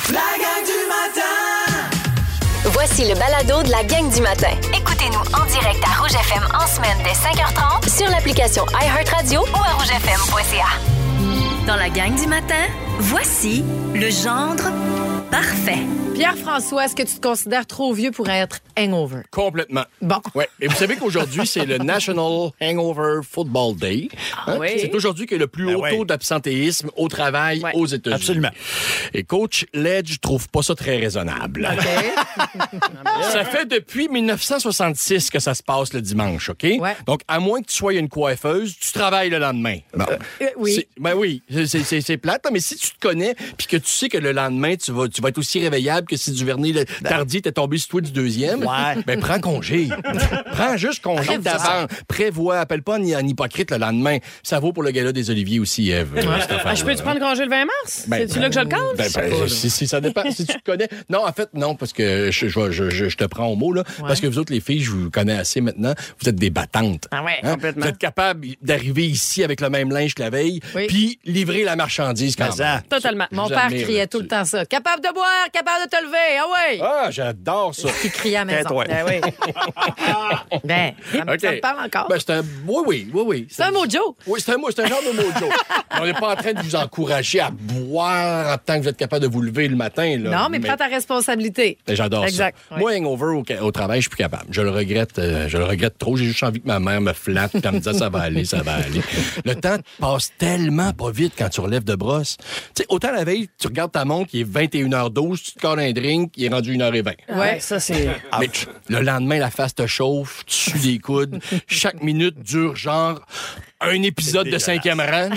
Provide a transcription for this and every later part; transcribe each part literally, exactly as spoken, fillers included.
La gang du matin! Voici le balado de la gang du matin. Écoutez-nous en direct à Rouge F M en semaine dès cinq heures trente Sur l'application iHeartRadio ou à rouge f m point c a. Dans la gang du matin, voici le gendre parfait. Pierre-François, est-ce que tu te considères trop vieux pour être hangover? Complètement. Bon. Ouais. Et vous savez qu'aujourd'hui, c'est le National Hangover Football Day. Hein? oui. C'est aujourd'hui qu'il y a le plus Ben haut ouais. taux d'absentéisme au travail Ouais. aux États-Unis. Absolument. Et coach Ledge trouve pas ça très raisonnable. OK. Ça fait depuis dix-neuf cent soixante-six que ça se passe le dimanche, OK? Ouais. Donc, à moins que tu sois une coiffeuse, tu travailles le lendemain. Bon. Euh, oui. C'est- Ben oui, c'est, c'est, c'est plate, mais si tu te connais puis que tu sais que le lendemain, tu vas, tu vas être aussi réveillable que si Duvernay le tardi t'es tombé sur toi du deuxième, Ouais. ben prends congé. Prends juste congé Prévois. d'avance. Prévois. Appelle pas un, un hypocrite le lendemain. Ça vaut pour le gala des Oliviers aussi, Ève. cette Ah, affaire-là. je peux-tu prendre congé le vingt mars? Ben, C'est-tu là que je le calme? Ben, ben, si, si ça dépend. Si tu te connais. Non, en fait, non, parce que je, je, je, je- je te prends au mot, là. Parce que vous autres, les filles, je vous connais assez maintenant. Vous êtes des battantes. Ah ouais, Hein? complètement. Vous êtes capables d'arriver ici avec le même linge que la veille, Oui. puis livrer la marchandise quand Mais ça. même. Totalement. Je Mon vous père admire criait là-dessus. tout le temps ça. Capable de boire, capable de te lever. Ah ouais! Ah, j'adore ça. Il criait à la maison. Tais-toi. Ben oui. ben, ça, me- OK. ça me parle encore. Ben, c'est un... Oui, oui, oui, oui. c'est un mojo. Oui, c'est un, mot- c'est un genre de mojo. Mais on n'est pas en train de vous encourager à boire en tant que vous êtes capable de vous lever le matin. Là. Non, mais, prends ta responsabilité. Ben, J'adore Exact, ça. ouais. Moi, hangover au, au travail, je suis plus capable. Je le regrette, euh, je le regrette trop. J'ai juste envie que ma mère me flatte et me dise ça va aller, ça va aller. Le temps passe tellement pas vite quand tu relèves de brosse. Tu sais, autant la veille, tu regardes ta montre, il est vingt et une heures douze, tu te colles un drink, il est rendu une heure vingt. Ouais, ça, c'est. Mais le lendemain, la face te chauffe, tu sues des coudes. Chaque minute dure genre un épisode de cinquième rang.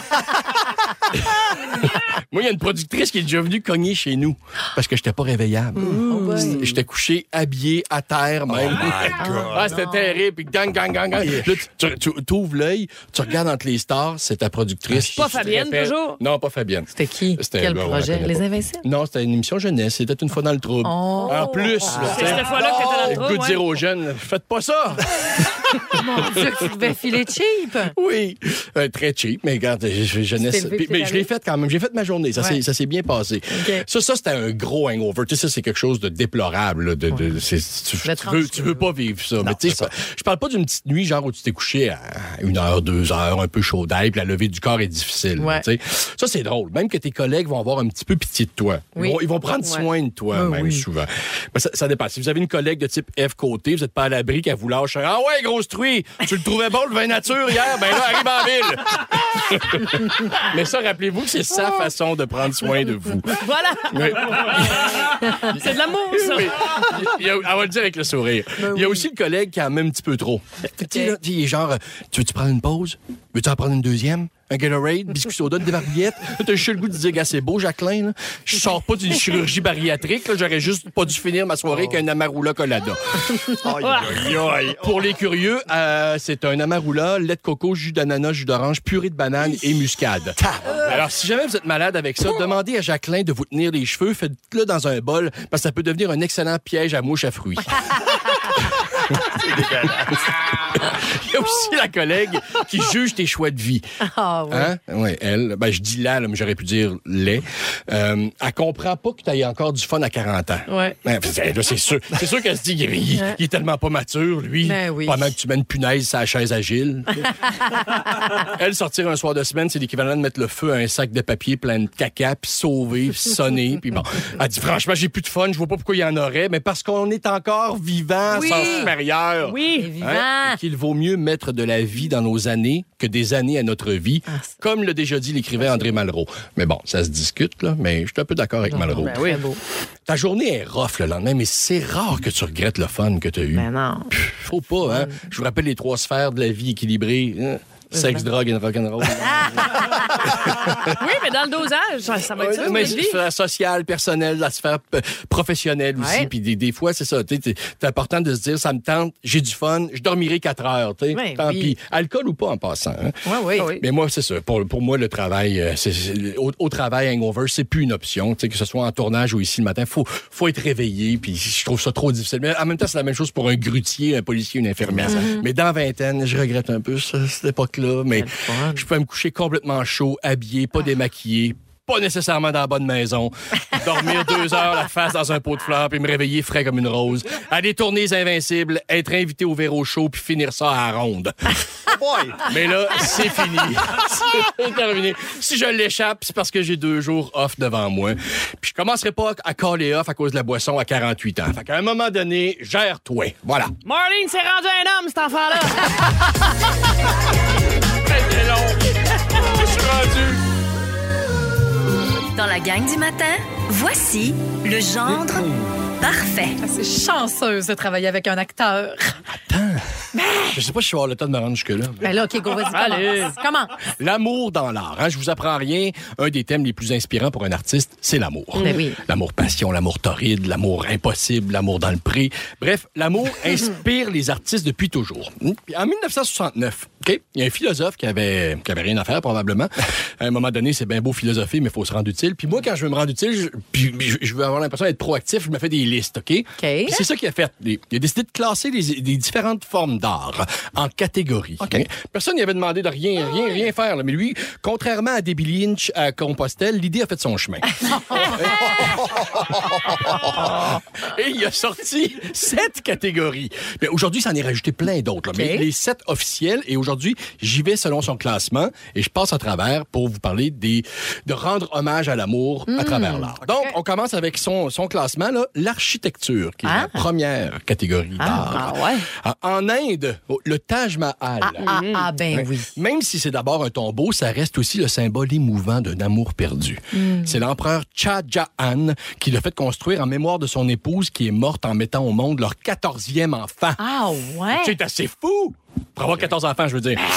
Moi, il y a une productrice qui est déjà venue cogner chez nous parce que j'étais pas réveillable. J'étais couché, habillé, à terre même. Ah, c'était terrible. Puis gang, gang, gang, gang. Là, tu, tu, tu ouvres l'œil, tu regardes entre les stars, c'est ta productrice. Pas qui se Fabienne, répète. toujours? Non, pas Fabienne. C'était qui? C'était- Quel ben, on projet? l'appelait Les pas. Invincibles? Non, c'était une émission jeunesse. C'était une fois dans le trouble. Oh. En plus, là, C'est tu sais. cette fois-là que t'étais dans le Le trou, goût de ouais. dire aux jeunes, faites pas ça! Mon Dieu, que tu devais filer cheap. Oui, euh, très cheap, mais regarde, je, je, jeunesse. Tu t'es levé, Puis- t'es mais je l'ai allé. fait quand même. J'ai fait ma journée. Ça, Ouais. s'est, ça s'est bien passé. OK. Ça, ça, c'était un gros hangover. Tu sais, ça, c'est quelque chose de déplorable. là, de, de, c'est- tu, Le tu veux, tu veux pas vivre ça. mais tu sais, c'est ça. je parle pas d'une petite nuit, genre où tu t'es couché à une heure, deux heures, un peu chaud d'ail, puis la levée du corps est difficile. Ouais. tu sais. Ça, c'est drôle. Même que tes collègues vont avoir un petit peu pitié de toi. Ils, Oui. vont, ils vont prendre Ouais. soin de toi, Oui, même oui. souvent. Mais ça, ça dépend. Si vous avez une collègue de type F côté, vous n'êtes pas à l'abri qu'elle vous lâche. Ah ouais, grosse truie, tu le trouvais bon le vin nature hier? Ben là, arrive en ville. Mais ça, rappelez-vous que c'est sa façon de prendre soin de vous. Voilà! Oui. C'est de l'amour, ça! Oui. Il y a- on va le dire avec le sourire. Il y a aussi le collègue qui en met un petit peu trop. Tu sais, là, il est genre, euh, tu veux-tu prendre une pause? Veux-tu en prendre une deuxième? Un Gatorade, biscuit soda, des barbillettes? Là, t'as juste le goût de dire, gars, c'est beau, Jacqueline. Là. Je sors pas d'une chirurgie bariatrique. Là. J'aurais juste pas dû finir ma soirée avec un Amarula Colada. Aïe, aïe, aïe. Pour les curieux, euh, c'est un Amarula, lait de coco, jus d'ananas, jus d'orange, purée de banane et muscade. Alors, si jamais vous êtes malade avec ça, demandez à Jacqueline de vous tenir les cheveux, faites-le dans un bol, parce que ça peut devenir un excellent piège à mouches à fruits. Il y a aussi la collègue qui juge tes choix de vie. Ah oui. Hein? Oui, elle. Ben, je dis là, là, mais j'aurais pu dire les. Euh, elle comprend pas que tu aies encore du fun à quarante ans. Ouais. Ouais, c'est, là, c'est sûr. C'est sûr qu'elle se dit qu'il il, il est tellement pas mature, lui. Ben oui. Pendant que tu mets une punaise sur la chaise agile. Elle, sortir un soir de semaine, c'est l'équivalent de mettre le feu à un sac de papier plein de caca, puis sauver, puis sonner. Puis bon. Elle dit, franchement, j'ai plus de fun, je vois pas pourquoi il y en aurait, mais parce qu'on est encore vivant, Oui. sans supérieur. Oui! Et vivant. Hein? Et qu'il vaut mieux mettre de la vie dans nos années que des années à notre vie, Ah, c'est- comme l'a déjà dit l'écrivain André Malraux. Mais bon, ça se discute, là, mais je suis un peu d'accord avec Malraux. Ben oui. Très beau. Ta journée est rough le lendemain, mais c'est rare que tu regrettes le fun que tu as eu. Ben non. Pff, Faut pas, hein? Je vous rappelle les trois sphères de la vie équilibrée. Hein? Sexe, drogue et rock'n'roll. Oui, mais dans le dosage, ça, ça va être ça, mais notre la vie. sphère sociale, personnelle, la sphère p- professionnelle aussi. Ouais. Puis des, des fois, c'est ça. tu sais, C'est c'est important de se dire, ça me tente, j'ai du fun, je dormirai quatre heures. tu sais. Ouais, Tant oui. pis. Alcool ou pas en passant. Hein? Ouais, oui. Mais moi, c'est ça. Pour, pour moi, le travail, euh, c'est, c'est- au, au travail, hangover, c'est plus une option. Tu sais, que ce soit en tournage ou ici le matin, faut, faut être réveillé. Puis je trouve ça trop difficile. Mais en même temps, c'est la même chose pour un grutier, un policier, une infirmière. Mais dans la vingtaine, je regrette un peu ça, cette époque-là. Mais fun. je peux me coucher complètement chaud, habillé, pas démaquillé. pas nécessairement dans la bonne maison. Dormir deux heures la face dans un pot de fleurs puis me réveiller frais comme une rose. Aller tourner les Invincibles, être invité au Véro Show puis finir ça à la ronde. Boy. Mais là, c'est fini. C'est terminé. Si je l'échappe, c'est parce que j'ai deux jours off devant moi. Puis je commencerai pas à caller off à cause de la boisson à quarante-huit ans. Fait qu'à un moment donné, gère-toi. Voilà. Marlene s'est rendu un homme, cet enfant-là. C'est long. Je suis rendu. Dans la gang du matin, voici le gendre parfait. C'est chanceuse de travailler avec un acteur. Je sais pas si je vais avoir le temps de me rendre jusque-là. Ben là, OK, go, vas-y, Allez. commence. Comment? L'amour dans l'art. Hein? Je vous apprends rien. Un des thèmes les plus inspirants pour un artiste, c'est l'amour. Ben oui. L'amour-passion, l'amour torride, l'amour impossible, l'amour dans le pré. Bref, l'amour inspire les artistes depuis toujours. Puis en dix-neuf cent soixante-neuf, OK, il y a un philosophe qui avait, qui avait rien à faire, probablement. À un moment donné, c'est bien beau philosopher, mais il faut se rendre utile. Puis moi, quand je veux me rendre utile, je, puis je, je veux avoir l'impression d'être proactif, je me fais des listes, OK? OK. Puis c'est ça qu'il a fait. Il a décidé de classer les, les différentes formes d'art en catégories. Okay. Personne n'y avait demandé de rien, rien, rien faire. Là. Mais lui, contrairement à Debbie Lynch à Compostelle, l'idée a fait son chemin. Et il a sorti sept catégories. Mais aujourd'hui, ça en est rajouté plein d'autres. Là. Okay. Mais les sept officiels. Et aujourd'hui, j'y vais selon son classement. Et je passe à travers pour vous parler des, de rendre hommage à l'amour mmh. à travers l'art. Okay. Donc, on commence avec son, son classement, là, l'architecture, qui est ah. la première catégorie d'art. Ah, ah ouais. En Inde, le Taj Mahal. Ah, ah, ah ben oui. Même si c'est d'abord un tombeau, ça reste aussi le symbole émouvant d'un amour perdu. Mm. C'est l'empereur Shah Jahan qui l'a fait construire en mémoire de son épouse qui est morte en mettant au monde leur quatorzième enfant. Ah ouais? C'est assez fou! Pour avoir quatorze enfants, je veux dire.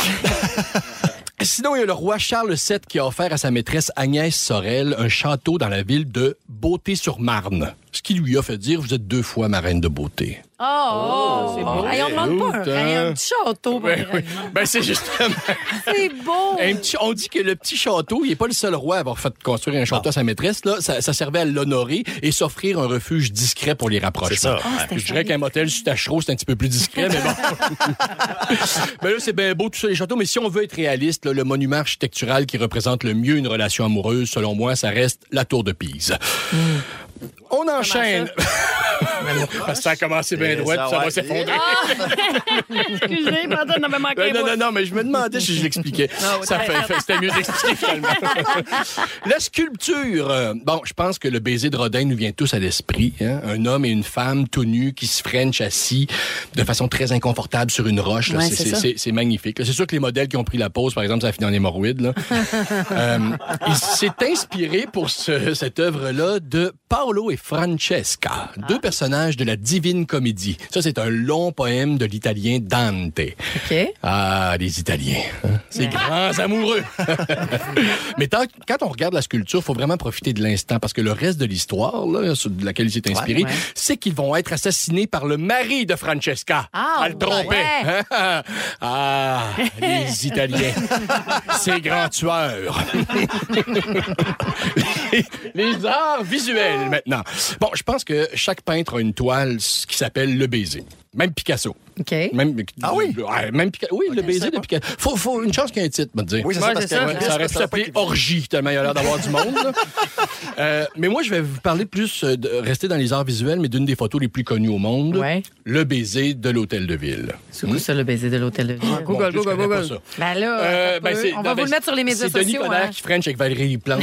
Sinon, il y a le roi Charles sept qui a offert à sa maîtresse Agnès Sorel un château dans la ville de Beauté-sur-Marne. Ce qui lui a fait dire, vous êtes deux fois ma reine de beauté. Oh, oh c'est beau. Hey, on ne demande pas un, un petit château. Ben, oui. ben c'est justement... c'est beau. Un petit, on dit que le petit château, il n'est pas le seul roi à avoir fait construire un château bon. à sa maîtresse. Là, ça, ça servait à l'honorer et s'offrir un refuge discret pour les rapprochements. C'est ça. Oh, je dirais qu'un motel sur Tachereau, c'est un petit peu plus discret, mais bon. Ben là, c'est bien beau tout ça, les châteaux, mais si on veut être réaliste, là, le monument architectural qui représente le mieux une relation amoureuse, selon moi, ça reste la Tour de Pise. Mm. On enchaîne. Parce que ça a commencé bien droit, puis ça va s'effondrer. Ah! Excusez, pardon, on avait manqué. Non, non, non, mais je me demandais si je l'expliquais. Non, ça fait, fait, c'était mieux d'expliquer, finalement. La sculpture. Euh, bon, je pense que le baiser de Rodin nous vient tous à l'esprit. Hein? Un homme et une femme tout nus qui se frenchent assis de façon très inconfortable sur une roche. Là. Ouais, c'est, c'est, c'est, c'est magnifique. Là. C'est sûr que les modèles qui ont pris la pause, par exemple, ça a fini en hémorroïdes. Là. euh, il s'est inspiré pour ce, cette œuvre-là de Paolo et Francesca, ah. deux personnages de la Divine Comédie. Ça, c'est un long poème de l'italien Dante. OK. Ah, les Italiens. Hein? Ces ouais. grands amoureux. Mais tant, quand on regarde la sculpture, il faut vraiment profiter de l'instant parce que le reste de l'histoire, là, sur laquelle il s'est inspiré, ouais, ouais. c'est qu'ils vont être assassinés par le mari de Francesca. Ah, Elle trompait. Ouais. Ah, les Italiens. Ces grands tueurs. les, les arts visuels, maintenant. Bon, je pense que chaque peintre a une toile qui s'appelle Le Baiser. Même Picasso. OK. Même, ah oui? Ouais, même Picasso. Oui, okay, Le Baiser de Picasso. Faut, faut une chance qu'il y ait un titre, me dire. Oui, c'est ouais, ça, parce c'est que ça. ouais, ça aurait pu s'appeler Orgie, tellement il a l'air d'avoir du monde. euh, mais moi, je vais vous parler plus de rester dans les arts visuels, mais d'une des photos les plus connues au monde. Ouais. Le Baiser de l'Hôtel de Ville. C'est quoi hum? ça, Le Baiser de l'Hôtel de Ville? Ah, Google, bon, Google, Google. Google. Ben là, euh, ben c'est, on va non, vous ben le mettre sur les médias c'est sociaux. C'est Denis Coderre hein? qui French avec Valérie Plante.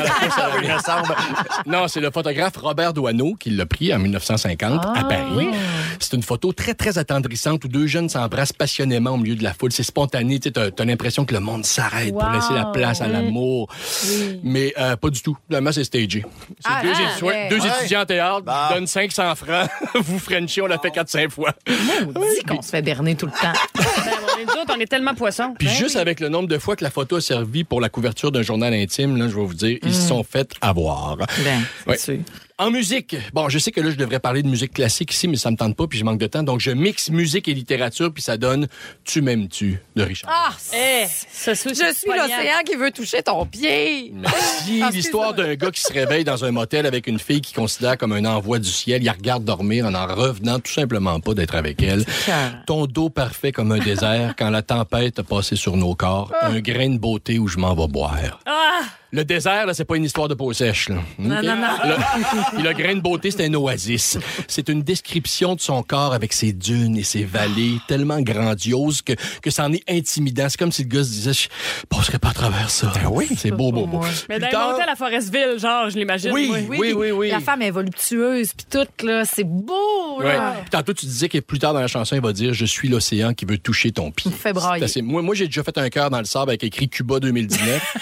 Non, c'est le photographe Robert Doisneau qui l'a pris en dix-neuf cent cinquante ah, à Paris. Oui. C'est une photo très, très attendrissante où deux jeunes s'embrassent passionnément au milieu de la foule. C'est spontané. Tu as, as l'impression que le monde s'arrête wow. pour laisser la place à l'amour. Oui. Mais euh, pas du tout. Finalement, c'est stagé. C'est ah, deux, ah, étu- ouais. deux ouais. étudiants en théâtre bah. qui donnent cinq cents francs. Vous Frenchez, on l'a fait quatre cinq fois. On dit qu'on se fait berner tout le temps. Ben, nous autres, on est tellement poissons. Puis ben, juste oui. avec le nombre de fois que la photo a servi pour la couverture d'un journal intime, là, je vais vous dire, mm. ils se sont fait avoir. Ben, ouais. c'est sûr. En musique, bon, je sais que là, je devrais parler de musique classique ici, mais ça me tente pas, puis je manque de temps. Donc, je mixe musique et littérature, puis ça donne « Tu m'aimes-tu » de Richard. Ah! Hey, ça, ça, je suis l'océan qui veut toucher ton pied. Merci. L'histoire d'un gars qui se réveille dans un motel avec une fille qu'il considère comme un envoi du ciel. Il la regarde dormir en en revenant tout simplement pas d'être avec elle. Ton dos parfait comme un désert quand la tempête a passé sur nos corps. Ah. Un grain de beauté où je m'en vais boire. Ah! Le désert, là, c'est pas une histoire de peau sèche. Là. Non, OK? non, non. Le, puis le grain de beauté, c'est un oasis. C'est une description de son corps avec ses dunes et ses vallées tellement grandioses que, que ça en est intimidant. C'est comme si le gars se disait, je passerais pas à travers ça. Ben oui. C'est beau, beau, beau. Mais Plus dans tard- les montées à la Forestville, genre, je l'imagine. Oui, moi. oui, oui, oui. La femme est voluptueuse, puis tout, là, c'est beau, Ouais. là. Puis tantôt, tu disais que plus tard dans la chanson, il va dire « Je suis l'océan qui veut toucher ton pied ». Il fait brailler. C'est assez- Moi, moi j'ai déjà fait un cœur dans le sable avec écrit Cuba deux mille dix-neuf.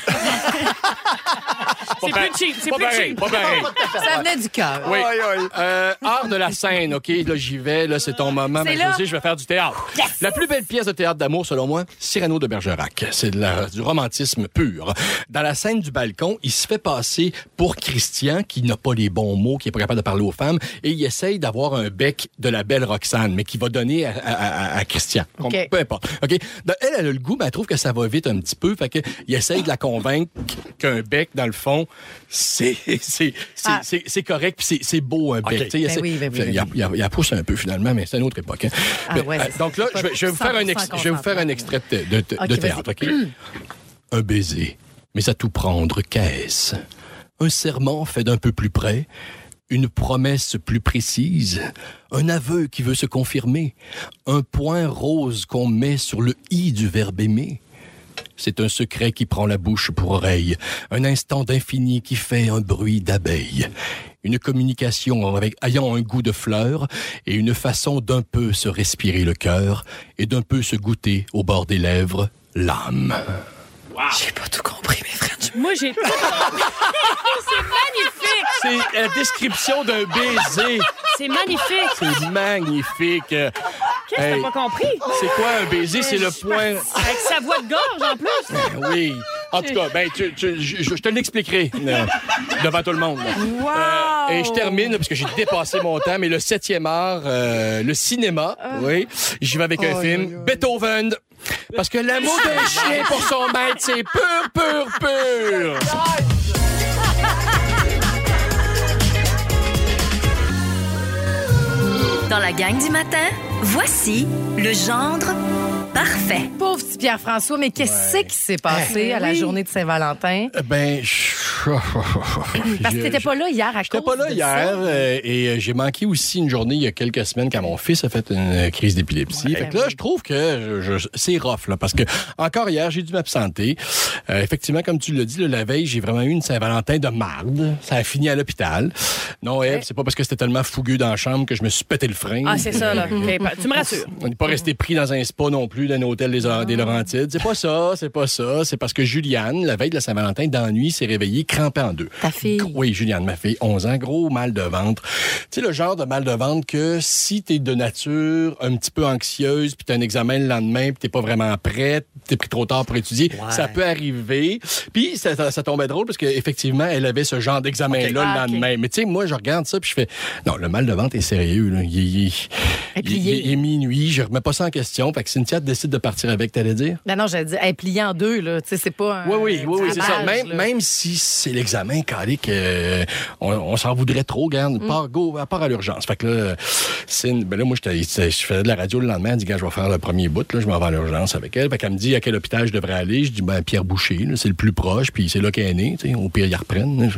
C'est plus cheap, c'est Pas plus pareil, cheap. pas pareil. Ça venait du cœur. Oui. Euh, art de la scène, OK? Là, j'y vais. Là, c'est ton moment. C'est Ben, là. je sais, je vais faire du théâtre. La plus belle pièce de théâtre d'amour, selon moi, Cyrano de Bergerac. C'est de la- du romantisme pur. Dans la scène du balcon, il se fait passer pour Christian, qui n'a pas les bons mots, qui est pas capable de parler aux femmes, et il essaye d'avoir un bec de la belle Roxane, mais qui va donner à, à- à- à Christian. OK. Peu importe. OK? Donc, elle, elle a le goût, mais elle trouve que ça va vite un petit peu. Fait que, il essaye de la convaincre qu'un bec, dans le fond, c'est, c'est, c'est, Ah. c'est, c'est correct, puis c'est, c'est beau, un bec. OK. Tu sais, il Ben essaie- oui, ben oui, ben il, a, il, a, il a poussé un peu, finalement, mais c'est une autre époque. Hein. Ah Mais, ouais, euh, c'est- donc là, c'est je vais, je vais vous pas faire un, cent ex- pour cent je vais vous faire un consentement. extrait de, de, de OK, théâtre. OK? Un baiser, mais à tout prendre, qu'est-ce? Un serment fait d'un peu plus près, une promesse plus précise, un aveu qui veut se confirmer, un point rose qu'on met sur le i du verbe aimer. C'est un secret qui prend la bouche pour oreille, un instant d'infini qui fait un bruit d'abeille. Une communication avec, ayant un goût de fleur et une façon d'un peu se respirer le cœur et d'un peu se goûter au bord des lèvres l'âme. J'ai pas tout compris, mes frères. Moi, j'ai tout compris. C'est magnifique. C'est la description d'un baiser. C'est magnifique. C'est magnifique. Qu'est-ce que Hey, t'as pas compris? c'est quoi un baiser? C'est le point... Avec sa voix de gorge, en plus. Ben oui. En tout cas, ben, tu- tu- je, je te l'expliquerai euh, devant tout le monde. là. Euh, et je termine, parce que j'ai dépassé mon temps, mais le septième art, euh, le cinéma, oui, j'y vais avec un film, Beethoven. Parce que l'amour d'un chien pour son maître, c'est pur, pur, pur. Dans la gang du matin, voici le gendre parfait. Pauvre petit Pierre-François, mais qu'est-ce qui s'est passé à la journée de Saint-Valentin? Ben, je... Parce que t'étais pas là hier à J'étais cause pas là de hier ça. euh, et euh, j'ai manqué aussi une journée il y a quelques semaines quand mon fils a fait une euh, crise d'épilepsie. Ouais, fait que ben là, oui. je trouve que je- je- c'est rough là, parce que encore hier, j'ai dû m'absenter. Euh, effectivement, comme tu l'as dit, là, la veille, j'ai vraiment eu une Saint-Valentin de marde. Ça a fini à l'hôpital. Non, Ève, c'est pas parce que c'était tellement fougueux dans la chambre que je me suis pété le frein. Ah, c'est ça, là. OK, pa- tu me rassures. On n'est pas resté pris dans un spa non plus, d'un hôtel des, des Laurentides. C'est pas ça, c'est pas ça. C'est parce que Juliane, la veille de la Saint-Valentin, d'ennui, s'est réveillée crampée en deux. Ta fille. Oui, Juliane, ma fille, onze ans, gros mal de ventre. Tu sais, le genre de mal de ventre que si t'es de nature un petit peu anxieuse, puis t'as un examen le lendemain, puis t'es pas vraiment prête, t'es pris trop tard pour étudier, ça peut arriver. Puis ça, ça, ça tombait drôle parce qu'effectivement, elle avait ce genre d'examen-là Ok. le Ah, ok. lendemain. Mais tu sais, moi, je regarde ça, puis je fais, non, le mal de ventre est sérieux, là. Il, il- il- Et puis, il- il- il est minuit, je remets pas ça en question. Fait que Cynthia décide de partir avec, t'allais dire? Non, non, j'allais dire, elle est pliée en deux, là. Tu sais, c'est pas un. Oui, oui, oui, oui, c'est ça. tirage, Même, là. même si c'est l'examen, calique, euh, on, on s'en voudrait trop, regarde. Mm. Part, go, à part à l'urgence. Fait que là, Cyn, ben là, moi, j'étais- je faisais de la radio le lendemain. Elle dit, gars, je vais faire le premier bout, là, je m'en vais à l'urgence avec elle. Fait qu'elle me dit à quel hôpital je devrais aller. Je dis, ben, Pierre Boucher, là, c'est le plus proche, puis c'est là qu'elle est née. Tu sais, au pire, ils reprennent. là.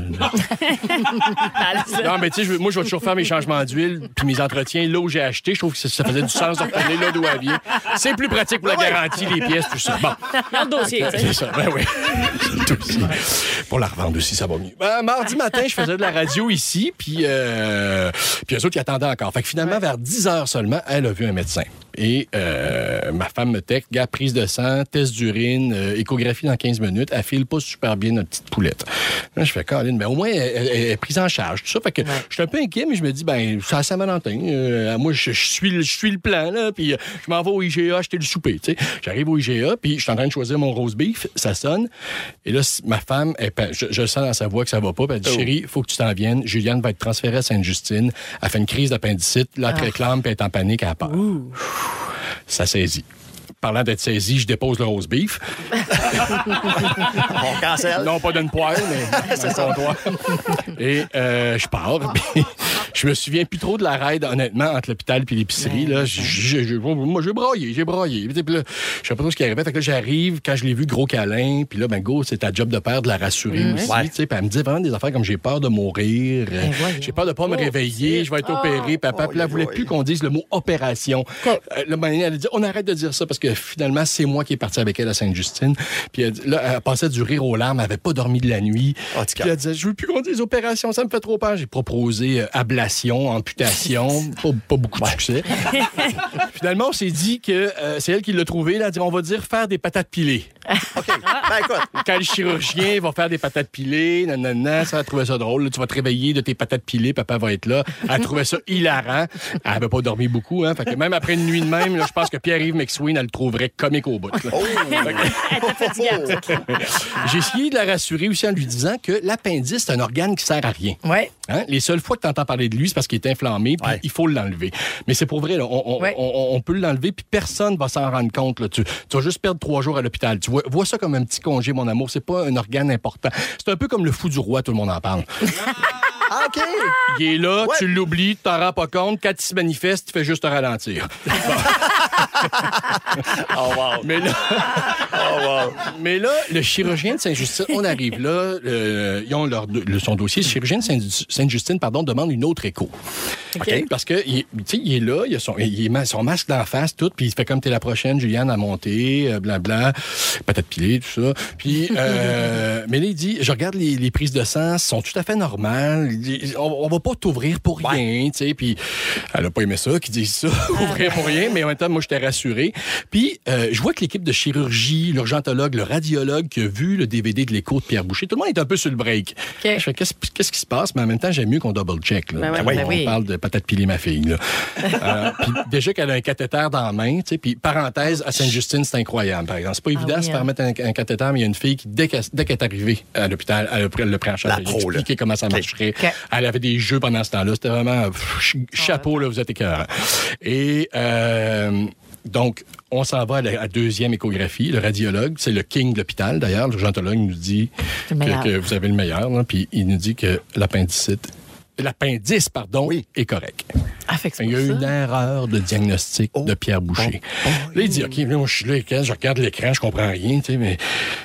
Je- non, mais tu sais, je veux- moi, je vais toujours faire mes changements d'huile, puis mes entretiens là où j'ai acheté. Je trouve que ça, ça faisait du sens de retourner là d'où elle vient. C'est plus pratique pour la garantie, les pièces, tout ça. Bon. Dans le dossier, tu sais. C'est ça, ben oui. Tout aussi. Pour la revendre aussi, ça va mieux. Ben, mardi matin, je faisais de la radio ici, puis euh, puis eux autres, ils attendaient encore. Fait que finalement, vers dix heures seulement, elle a vu un médecin. Et euh, ma femme me texte, gars, prise de sang, test d'urine, euh, échographie dans quinze minutes. Elle file pas super bien, notre petite poulette. Là, je fais, Caroline, mais au moins, elle, elle- elle est prise en charge, tout ça. Fait que je suis un peu inquiet, mais je me dis, ben, c'est à Saint-Valentin. Euh, moi, je, je suis, le- je suis le plan, là, puis euh, je m'en vais au I G A acheter le souper, tu sais. J'arrive au I G A, puis je suis en train de choisir mon roast beef, ça sonne. Et là, c- ma femme, elle, pa- je, je sens dans sa voix que ça va pas, puis elle dit, chérie, il faut que tu t'en viennes. Juliane va être transférée à Sainte-Justine. Elle fait une crise d'appendicite, là, elle te réclame, puis elle est en panique, elle a peur. Ça saisit. Parlant d'être saisi, je dépose le roast beef. On cancelle. Non, pas d'une poêle, mais c'est comptoir. Et euh, je pars. Puis Je me souviens plus trop de la ride, honnêtement, entre l'hôpital et l'épicerie. Là, j'ai, j'ai, j'ai, moi, j'ai braillé, j'ai braillé. Puis là, je sais pas trop ce qui arrivait. Fait que là, j'arrive, quand je l'ai vu, gros câlin, puis là, ben, go, c'est ta job de père de la rassurer mmh. aussi. Ouais. Puis elle me dit vraiment des affaires comme j'ai peur de mourir, Ben, j'ai peur de pas me réveiller, je vais être oh. opéré. Papa, puis là, elle voulait plus qu'on dise le mot opération. Euh, là, ben, elle a dit, on arrête de dire ça parce que finalement, c'est moi qui est parti avec elle à Sainte-Justine. Puis elle, là, elle passait du rire aux larmes, elle avait pas dormi de la nuit. Oh, puis elle disait, je veux plus qu'on dise opération, ça me fait trop peur. J'ai proposé euh, ablation, amputation, pas, pas beaucoup de succès. Finalement, on s'est dit que euh, c'est elle qui l'a trouvé. Là, elle a dit, on va dire faire des patates pilées. OK. Ben, écoute. Quand le chirurgien va faire des patates pilées, nanana, ça, elle trouvait ça drôle. Là, tu vas te réveiller de tes patates pilées, papa va être là. Elle trouvait ça hilarant. Elle avait pas dormi beaucoup, hein. Fait que même après une nuit de même, là, je pense que Pierre-Yves McSween, elle le trouverait comique au bout. Là. Oh. Elle était fatigante. J'ai essayé de la rassurer aussi en lui disant que l'appendice, c'est un organe qui sert à rien. Ouais. Hein? Les seules fois que tu entends parler de lui, c'est parce qu'il est inflammé, puis Ouais. il faut l'enlever. Mais c'est pour vrai, là, on, on, Ouais. on, on peut l'enlever, puis personne va s'en rendre compte. Là. Tu, tu vas juste perdre trois jours à l'hôpital. Tu vois, vois ça comme un petit congé, mon amour. C'est pas un organe important. C'est un peu comme le fou du roi, tout le monde en parle. Ah, OK. Il est là, Ouais. tu l'oublies, tu t'en rends pas compte. Quand il se manifeste, tu fais juste te ralentir. Oh, wow. Mais là, Oh, wow. mais là, le chirurgien de Sainte-Justine, on arrive là, euh, ils ont leur, le, son dossier. Le chirurgien de Sainte- Sainte-Justine, pardon, demande une autre écho. OK. Parce que, il, tu sais, il est là, il a son, il a son masque d'en face, tout, puis il fait comme t'es la prochaine, Juliane, à monter, euh, blabla, patate pilée, tout ça. Puis, euh, mais là, il dit, je regarde les, les prises de sang, sont tout à fait normales. Il dit, on, on va pas t'ouvrir pour rien, tu sais. Puis, elle a pas aimé ça, qu'ils disent ça, ouvrir pour rien, mais en même temps, moi, j'étais rassuré. Puis, euh, je vois que l'équipe de chirurgie, l'urgentologue, le radiologue qui a vu le D V D de l'écho de Pierre Boucher, tout le monde est un peu sur le break. OK. Je fais, qu'est-ce, qu'est-ce qui se passe? Mais en même temps, j'aime mieux qu'on double-check. Là. Ben ouais, on ben oui. parle de patate pilée, ma fille. Là. euh, puis déjà qu'elle a un cathéter dans la main, tu sais, puis parenthèse, à Sainte-Justine, c'est incroyable, par exemple. C'est pas évident oui, de se faire hein. mettre un, un cathéter, mais il y a une fille qui, dès qu'elle, dès qu'elle est arrivée à l'hôpital, elle, a pris- elle le prend en charge. La Elle a pro, là. expliqué comment ça marcherait. OK. Elle avait des jeux pendant ce temps-là. C'était vraiment pff, ch- chapeau, là, vous êtes écœurant. Et euh, donc, on s'en va à la à la deuxième échographie. Le radiologue, c'est le king de l'hôpital, d'ailleurs. L'urgentologue nous dit Le meilleur. que, que vous avez le meilleur. Là, puis il nous dit que l'appendicite, l'appendice, pardon, Oui. est correct. Ah, fait que c'est Il y a pour eu ça. une erreur de diagnostic Oh. de Pierre Boucher. Oh. Là, il dit, OK, là, moi, je suis là, je regarde l'écran, je comprends rien, tu sais, mais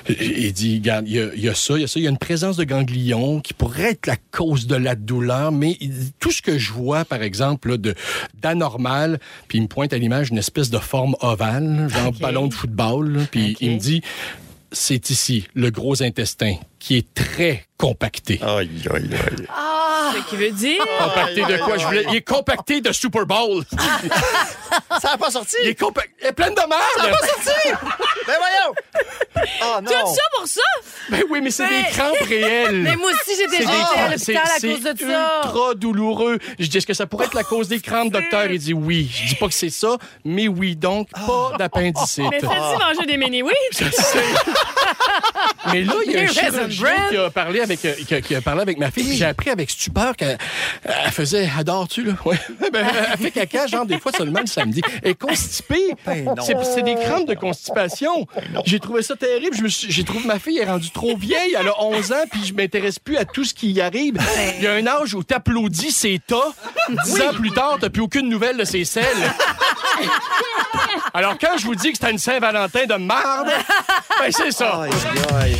il dit, regarde, il y, a, il y a ça, il y a ça, il y a une présence de ganglions qui pourrait être la cause de la douleur, mais il dit, tout ce que je vois, par exemple, là, de, d'anormal, puis il me pointe à l'image une espèce de forme ovale, genre OK. ballon de football, là, puis OK. il me dit, c'est ici, le gros intestin, qui est très compacté. Aïe, aïe, aïe. Ce qui veut dire. Compacté de quoi? Je voulais... Il est compacté de Super Bowl. Ça n'a pas sorti. Il est compacté. Il est plein de merde. Ça n'a pas sorti. Ben voyons. Oh non. Tu as dit ça pour ça? Ben oui, mais c'est Mais- des crampes réelles. Mais moi aussi, j'ai C'est déjà des été à crampes. l'hôpital à C'est- cause de c'est ça. ultra douloureux. Je dis, est-ce que ça pourrait être la cause des crampes, docteur? Il dit oui. Je dis pas que c'est ça, mais oui. Donc, pas d'appendicite. Mais fais-tu manger des mini-oui? Je sais. Mais là, il y a un New Raisin chirurgien Bread. qui a parlé avec, euh, qui a, qui a parlé avec ma fille. puis J'ai appris avec stupeur qu'elle elle faisait... Adores-tu, là? Ouais. Ben, elle fait caca, genre, des fois seulement le samedi. Elle est constipée. Ben non. c'est, c'est des crampes de constipation. J'ai trouvé ça terrible. Je me suis, j'ai trouvé ma fille est rendue trop vieille. Elle a onze ans, puis je m'intéresse plus à tout ce qui y arrive. Il y a un âge où t'applaudis ses tas. Dix ans plus tard, t'as plus aucune nouvelle de ses selles. Alors, quand je vous dis que c'était une Saint-Valentin de marde, ben c'est ça. Aïe, aïe.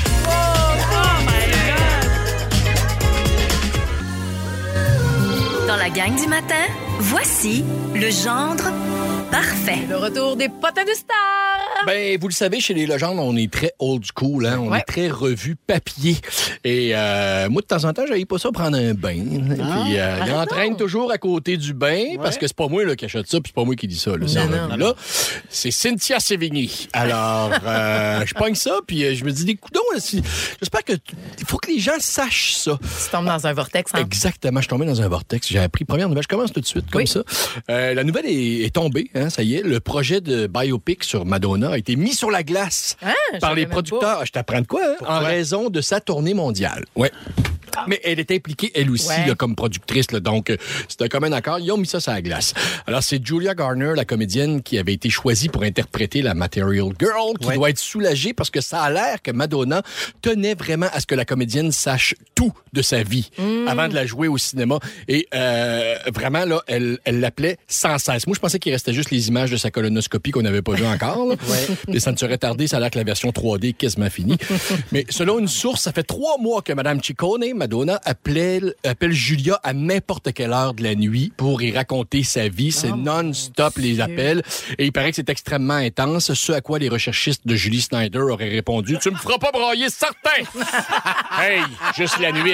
Dans la gang du matin, voici le gendre parfait. Le retour des potins de stars. Ben, vous le savez, chez les Legendes, on est très old school, hein? On Ouais. est très revue papier. Et euh, moi, de temps en temps, j'avais pas ça prendre un bain. Puis, euh, il entraîne toujours à côté du bain, parce que c'est pas moi là, qui achète ça, puis c'est pas moi qui dis ça. Là, cette non, revue-là. C'est Cynthia Sévigny. Alors, euh, je pogne ça, puis euh, je me dis, des coudons, là, si- j'espère que... Il faut que les gens sachent ça. Tu tombes dans un vortex. Hein? Exactement, je suis tombé dans un vortex. J'ai appris première nouvelle. Je commence tout de suite comme Oui. ça. Euh, la nouvelle est, est tombée, hein, ça y est. Le projet de biopic sur Madonna Madonna a été mis sur la glace Hein? par Je les savais même producteurs. Je t'apprends de quoi? Hein? En raison de sa tournée mondiale. Ouais. Mais elle est impliquée, elle aussi, Ouais. là, comme productrice. Là, donc, euh, c'était un commun accord. Ils ont mis ça sur la glace. Alors, c'est Julia Garner, la comédienne, qui avait été choisie pour interpréter la Material Girl, qui Ouais. doit être soulagée parce que ça a l'air que Madonna tenait vraiment à ce que la comédienne sache tout de sa vie avant de la jouer au cinéma. Et euh, vraiment, là, elle elle l'appelait sans cesse. Moi, je pensais qu'il restait juste les images de sa colonoscopie qu'on n'avait pas vues encore. Là. Mais ça ne serait tardé. Ça a l'air que la version trois D est quasiment finie. Mais selon une source, ça fait trois mois que Mme Ciccone, Madonna, appelait, appelle Julia à n'importe quelle heure de la nuit pour y raconter sa vie. C'est non-stop les appels. Et il paraît que c'est extrêmement intense. Ce à quoi les recherchistes de Julie Snyder auraient répondu « Tu me feras pas broyer, certain! » Hey, juste la nuit.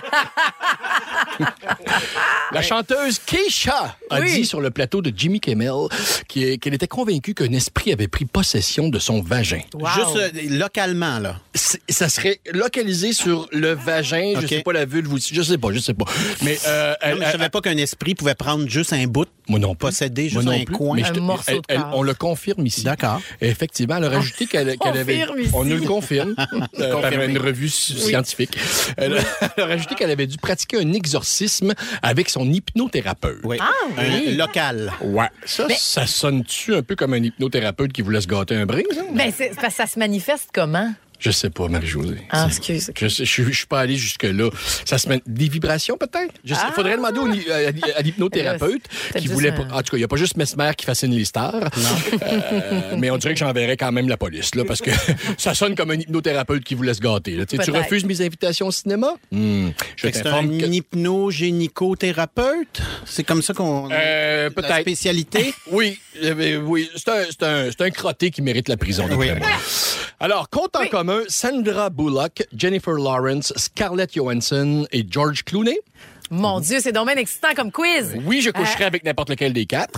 La chanteuse Keisha a Oui. dit sur le plateau de Jimmy Kimmel qui- qu'elle était convaincue qu'un esprit avait pris possession de son vagin. Wow. Juste euh, localement, là. C'est- Ça serait localisé sur le vagin, je Ok. sais pas la vulve aussi, je sais pas, je sais pas. Mais, euh, elle- Non, mais je savais elle- pas qu'un esprit pouvait prendre juste un bout, moi non plus. posséder Moi juste non un plus. coin. Mais je te- Un morceau elle- de elle- corps. on le confirme ici. D'accord. Et effectivement, elle a rajouté qu'elle qu'elle avait. Confirme ici. On nous le confirme euh, par Confirmé. une revue s- scientifique. Elle, a- elle a rajouté qu'elle avait dû pratiquer un exorcisme avec son hypnothérapeute. Oui. Ah, oui. Un local. Ouais. Ça, Mais- ça sonne-tu un peu comme un hypnothérapeute qui vous laisse gâter un brin, ça? Ben, c'est c'est parce que ça se manifeste comment? Je sais pas, Marie-Josée. Ah, C'est- excuse. Je, sais- je, suis- je suis pas allé jusque-là. Ça se met des vibrations, peut-être? Il Ah! faudrait demander au, ni- à, à l'hypnothérapeute Peut-être qui juste voulait un- pas. En tout cas, il n'y a pas juste Mesmer qui fascine les stars. Euh, mais on dirait que j'enverrais quand même la police, là, parce que ça sonne comme un hypnothérapeute qui vous laisse gâter. Là. Tu sais, tu Peut-être. refuses mes invitations au cinéma? Hmm. Je Fait que C'est un t'informe que. hypnogénicothérapeute? C'est comme ça qu'on... Euh, La peut-être. spécialité? Oui, euh, oui. C'est un, c'est un, c'est un crotté qui mérite la prison, d'après Oui. moi. Alors, compte en commun, Sandra Bullock, Jennifer Lawrence, Scarlett Johansson et George Clooney. Mon Dieu, c'est dommage excitant comme quiz. Oui, je coucherai avec n'importe lequel des quatre.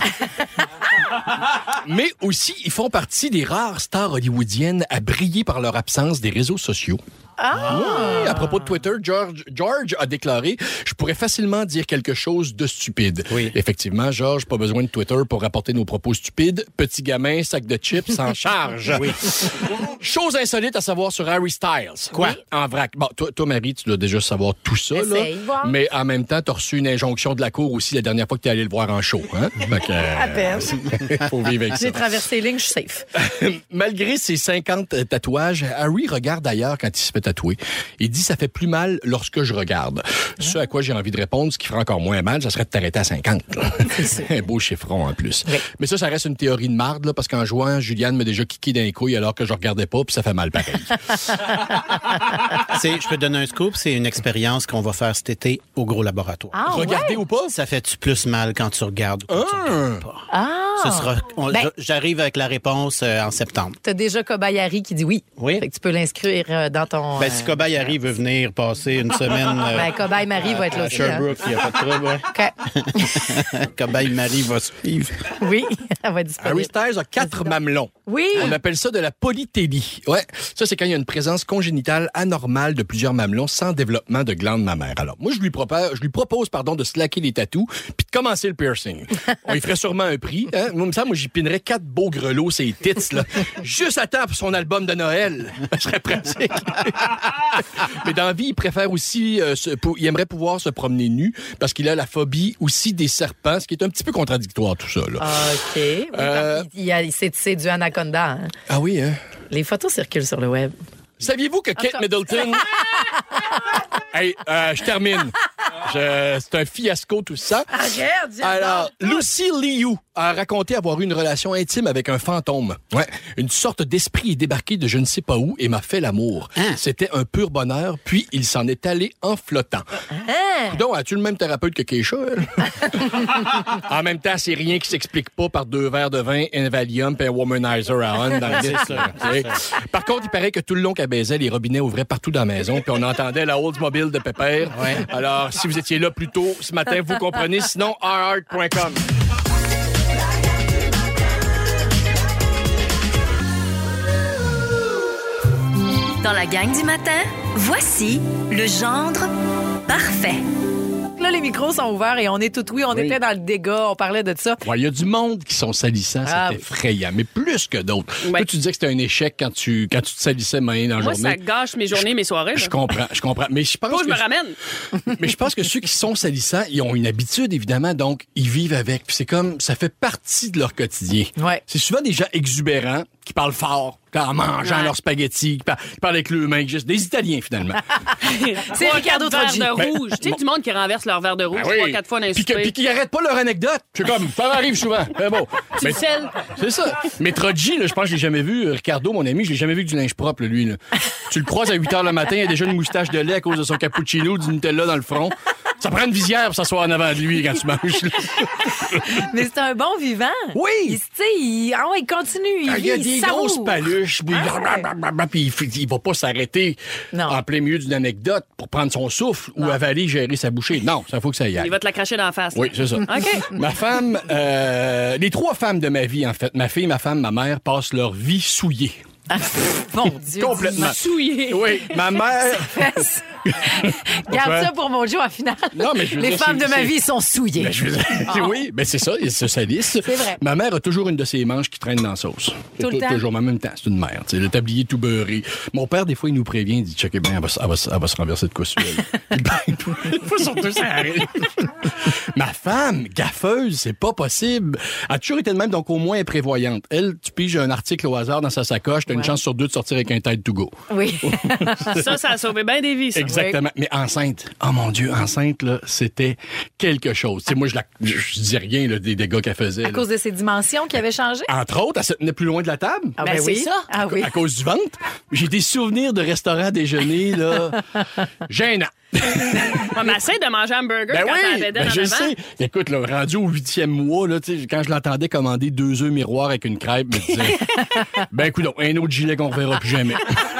Mais aussi, ils font partie des rares stars hollywoodiennes à briller par leur absence des réseaux sociaux. Ah! Oui, à propos de Twitter, George, George a déclaré « Je pourrais facilement dire quelque chose de stupide. » Oui. Effectivement, George, pas besoin de Twitter pour rapporter nos propos stupides. Petit gamin, sac de chips, en charge. Oui. Chose insolite à savoir sur Harry Styles. Quoi? Oui, en vrac. Bon, toi, toi, Marie, tu dois déjà savoir tout ça, là. Essaye, voir. Mais en même temps, t'as reçu une injonction de la cour aussi la dernière fois que t'es allé le voir en show. Hein? Fait que, euh, À peine. faut vivre avec ça. J'ai traversé les lignes, je suis safe. Malgré ses cinquante tatouages, Harry regarde ailleurs quand il se fait tatouer. Il dit « Ça fait plus mal lorsque je regarde. » Ce à quoi j'ai envie de répondre, ce qui ferait encore moins mal, ça serait de t'arrêter à cinquante. Un beau chiffron en plus. Oui. Mais ça, ça reste une théorie de marde, là, parce qu'en jouant, Juliane m'a déjà kické dans les couilles alors que je regardais pas, puis ça fait mal pareil. C'est- Je peux te donner un scoop. C'est une expérience qu'on va faire cet été au gros laboratoire. Ah, Regardez ouais? ou pas? Ça fait-tu plus mal quand tu regardes ou quand tu regardes pas? Ah! Ce sera, on- Ben- je- J'arrive avec la réponse euh, en septembre. T'as déjà Cobayari qui dit oui. Oui. Fait que tu peux l'inscrire euh, dans ton... Ben, si euh, Cobaye arrive veut venir passer une semaine euh, Ben, Cobaye Marie va être là à aussi. hein. Sherbrooke, il n'y a pas de trouble. ouais. OK. Cobaye Marie va suivre. Oui, elle va être Harry disponible. Styles a quatre mamelons. Oui. On appelle ça de la polytélie. Ouais. Ça, c'est quand il y a une présence congénitale anormale de plusieurs mamelons sans développement de glandes mammaires. Alors, moi, je lui propose, je lui propose pardon, de slacker les tatous puis de commencer le piercing. On y ferait sûrement un prix. Hein? Moi, ça, moi, j'y pinerais quatre beaux grelots, ses tits, là. Juste à temps pour son album de Noël. Ça serait pratique. Mais dans la vie, il préfère aussi, euh, se- pour- il aimerait pouvoir se promener nu parce qu'il a la phobie aussi des serpents, ce qui est un petit peu contradictoire, tout ça, là. OK. Oui, Euh, il, il, a- il- c'est, c'est du anaconda. Hein. Ah oui, hein? Les photos circulent sur le web. Saviez-vous que Kate Attends. Middleton... hey, euh, je termine. Je- C'est un fiasco, tout ça. Arrête, Alors, Lucy Liu a raconté avoir eu une relation intime avec un fantôme. Ouais. Une sorte d'esprit est débarqué de je ne sais pas où et m'a fait l'amour. C'était un pur bonheur, puis il s'en est allé en flottant. Donc, as-tu le même thérapeute que Keisha, elle? En même temps, c'est rien qui s'explique pas par deux verres de vin, un Valium et un Womanizer à on dans le disque, là, tu sais. Par contre, il paraît que tout le long qu'elle baisait, les robinets ouvraient partout dans la maison, puis on entendait la Oldsmobile de Pépère. Alors, si vous étiez là plus tôt ce matin, vous comprenez. Sinon, r art point com. Dans la gang du matin, voici le gendre parfait. là, les micros sont ouverts et on est tout oui. On Oui. était dans le dégât. On parlait de ça. Il ouais, y a du monde qui sont salissants, Ah, c'est oui. effrayant, mais plus que d'autres. Ouais. Toi, tu disais que c'était un échec quand tu, quand tu te salissais main dans la Moi, journée. ça gâche mes journées, mes soirées. Je là. comprends, je comprends. Mais je pense Faut que que je me ramène. Mais je pense que ceux qui sont salissants, ils ont une habitude, évidemment, donc ils vivent avec. Puis c'est comme, ça fait partie de leur quotidien. Ouais. C'est souvent des gens exubérants qui parlent fort, en mangeant Ouais. leurs spaghettis, qui parlent, qui parlent avec le main, juste des Italiens, finalement. C'est Trois, Ricardo quatre Troggi. verres de Ben, rouge. Tu sais, du monde qui renverse leur verre de rouge Ah oui. trois, quatre fois dans les Puis que- soupers. Puis qui arrêtent pas leur anecdote. C'est comme, ça m'arrive souvent. Mais bon. Mais- le sel. C'est ça. Mais Troggi, là, je pense que je l'ai jamais vu. Ricardo, mon ami, je l'ai jamais vu avec du linge propre, là, lui. Là. Tu le croises à huit heures le matin, il a déjà une moustache de lait à cause de son cappuccino, du Nutella dans le front. Ça prend une visière pour s'asseoir en avant de lui quand tu manges. là. Mais c'est un bon vivant. Oui. Il, tu sais, il, ah ouais, il continue. Il, Ah, il y a vit, des il savoure. grosses paluches, puis Ah, puis il, fait- il va pas s'arrêter Non. en plein milieu d'une anecdote pour prendre son souffle ou avaler, gérer sa bouchée. Non, ça faut que ça y aille. Il va te la cracher dans la face. Oui, c'est ça. OK. Ma femme, euh, les trois femmes de ma vie, en fait, ma fille, ma femme, ma mère, passent leur vie souillées. Mon Dieu. Complètement. Souillé. Oui, ma mère. Garde Pourquoi? ça pour mon Joe, en finale. Non, mais je veux Les dire, femmes c'est- de ma c'est- vie sont souillées. Ben, je veux dire, Oui, ben c'est ça, ils se salissent. C'est vrai. Ma mère a toujours une de ses manches qui traîne dans la sauce. Tout le Tou- temps? Toujours, mais en même temps, c'est une mère. tu sais, Le tablier tout beurré. Mon père, des fois, il nous prévient, il dit, checkez bien, elle va, se- elle va se- elle va se renverser de quoi sur elle. Puis ben, pas surtout ça arrive. Ma femme, gaffeuse, c'est pas possible. Elle a toujours été de même, donc au moins elle est prévoyante. Elle, tu piges un article au hasard dans sa sacoche, t'as une Ouais. chance sur deux de sortir avec un tête to go. Oui. Ça, ça a sauvé bien des vies, ça. Exactement. Mais enceinte, oh mon Dieu, enceinte, là, c'était quelque chose. Tu sais, moi, je, la, je, je dis rien là, des dégâts qu'elle faisait. À là. cause de ses dimensions qui avaient changé. Entre autres, elle se tenait plus loin de la table. Ah, Ben, c'est ça. Ah oui. À cause du ventre. J'ai des souvenirs de restaurants à déjeuner, là, gênants. Ouais, mais essaie de manger un hamburger Ben quand t'as la oui, bédaine ben en je avant. sais. Écoute, là, rendu au huitième mois, là, tu sais, quand je l'entendais commander deux œufs miroirs avec une crêpe, je me disais, ben écoute, un autre gilet qu'on reverra plus jamais.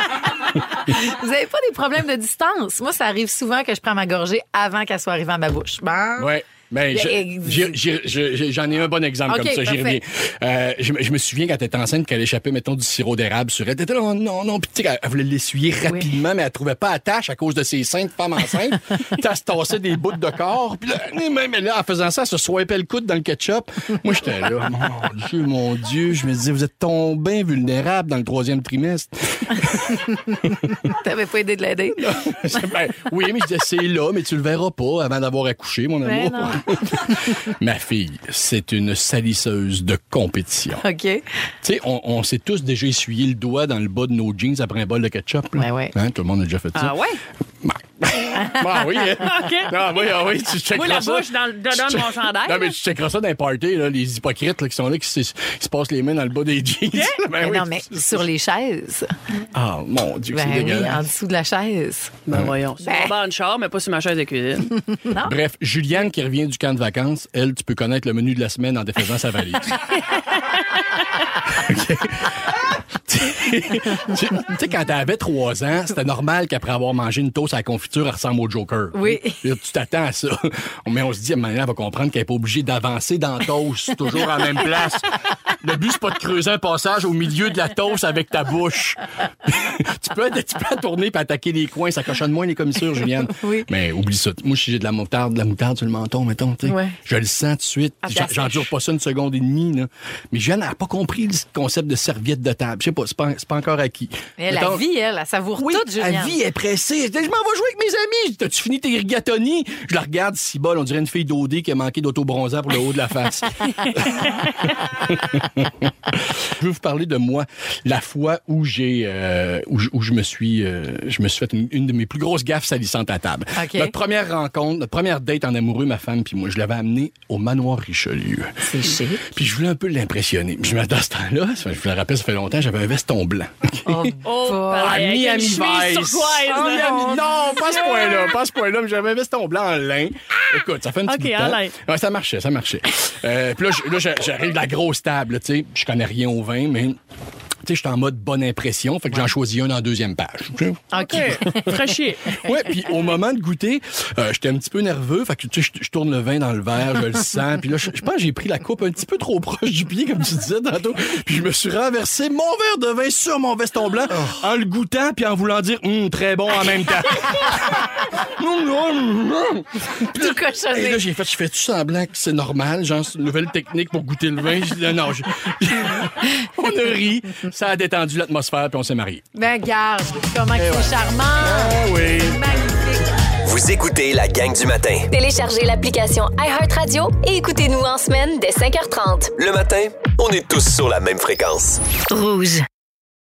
Vous avez pas des problèmes de distance? Moi, ça arrive souvent que je prends ma gorgée avant qu'elle soit arrivée à ma bouche. Bon. Ouais. Ben, je- Et- j'ai- j'ai- j'ai- j'en ai un bon exemple OK, comme ça, j'y parfait. reviens. Euh, je, me- je me souviens quand elle était enceinte qu'elle échappait, mettons, du sirop d'érable sur elle. Elle était là, oh, non, non, puis tu sais, elle, elle voulait l'essuyer rapidement, mais elle trouvait pas à tâche à cause de ses seins de femme enceinte. Puis elle se tassait des bouts de corps, puis là, même là, en faisant ça, elle se swipait le coude dans le ketchup. Moi, j'étais là, mon Dieu, mon Dieu, je me disais, vous êtes tombé vulnérable dans le troisième trimestre. T'avais pas aidé de l'aider? Ben, oui, mais je disais, c'est là, mais tu le verras pas avant d'avoir accouché, mon Ben amour. non. Ma fille, c'est une salisseuse de compétition. OK. Tu sais, on, on s'est tous déjà essuyé le doigt dans le bas de nos jeans après un bol de ketchup. là. Ouais, ouais. Hein, tout le monde a déjà fait ça. Ah ouais? Ah oui, hein? OK. Ah oui, ah oui, tu checkeras Moi, la ça. bouche dans le dedans de mon chandail. Non, mais tu checkeras ça dans les parties, là, les hypocrites là, qui sont là, qui se, qui se passent les mains dans le bas des jeans. Ben Mais oui. non, mais sur les chaises. Ah, mon Dieu, Ben c'est oui, dégueulasse. en dessous de la chaise. Ben voyons. C'est mon banc de char, mais pas sur ma chaise de cuisine. Bref, Juliane qui revient du camp de vacances, elle, tu peux connaître le menu de la semaine en défaisant sa valise. OK. Tu tu sais, quand t'avais trois ans, c'était normal qu'après avoir mangé une toast à la confiture, elle ressemble au Joker. Oui. Là, tu t'attends à ça. Mais on se dit, à un moment donné, elle va comprendre qu'elle n'est pas obligée d'avancer dans la toast, toujours à la même place. Le but, c'est pas de creuser un passage au milieu de la toast avec ta bouche. tu, peux, tu peux tourner et attaquer les coins. Ça cochonne moins les commissures, Juliane. Oui. Mais oublie ça. Moi, si j'ai de la moutarde, de la moutarde sur le menton, mettons, tu sais, Ouais. je le sens tout de suite. Ah, J'en- ça J'endure sèche. pas ça une seconde et demie. Là. Mais Juliane n'a pas compris le concept de serviette de table. Je sais pas, c'est pas, c'est pas encore acquis. Mais la Mettons- vie, elle, elle savoure oui, tout, Juliane. la vie est pressée. Je dis, je m'en vais jouer avec mes amis. T'as-tu fini tes rigatoni? Je la regarde, si bol, on dirait une fille d'O D qui a manqué d'autobronzant pour le haut de la face. Je veux vous parler de moi. La fois où j'ai, euh, où, je- où je me suis, euh, je me suis fait une, une de mes plus grosses gaffes salissantes à table. OK. Notre première rencontre, notre première date en amoureux, ma femme puis moi, je l'avais amenée au manoir Richelieu. C'est chic. Puis je voulais un peu l'impressionner. Puis je me dis, dans ce temps-là, ça, je vous le rappelle, ça fait longtemps, j'avais un veston blanc. Oh, Oh, pas- Ah, pareil, avec Miami une chemise Vice. turquoise, Ah, là. Miami- Non, pas à ce point-là, pas à ce point-là, mais j'avais un veston blanc en lin. Écoute, ça fait un petit OK, bout de en temps. lin. Ouais, ça marchait, ça marchait. Euh, puis là, je- là, je- j'arrive de la grosse table, là, tu sais, je connais rien au vin, mais tu sais, j'étais en mode bonne impression, fait que j'en choisis un en deuxième page. OK. Fraîchier. Ouais, puis au moment de goûter, euh, j'étais un petit peu nerveux, fait que tu sais, je- je tourne le vin dans le verre, je le sens, puis là, je je pense que j'ai pris la coupe un petit peu trop proche du pied, comme tu disais tantôt, puis je me suis renversé mon verre de vin sur mon veston blanc en le goûtant, puis en voulant dire hum, très bon en même temps. Tout cochonné. Et là, j'ai fait, je fais-tu semblant que c'est normal, genre, c'est une nouvelle technique pour goûter le vin? Je dis, non, je- on a ri, ça a détendu l'atmosphère, puis on s'est mariés. Ben, garde, comment que c'est charmant. Ah oui. Magnifique. Vous écoutez la gang du matin. Téléchargez l'application iHeartRadio et écoutez-nous en semaine dès cinq heures trente. Le matin, on est tous sur la même fréquence. Rouge.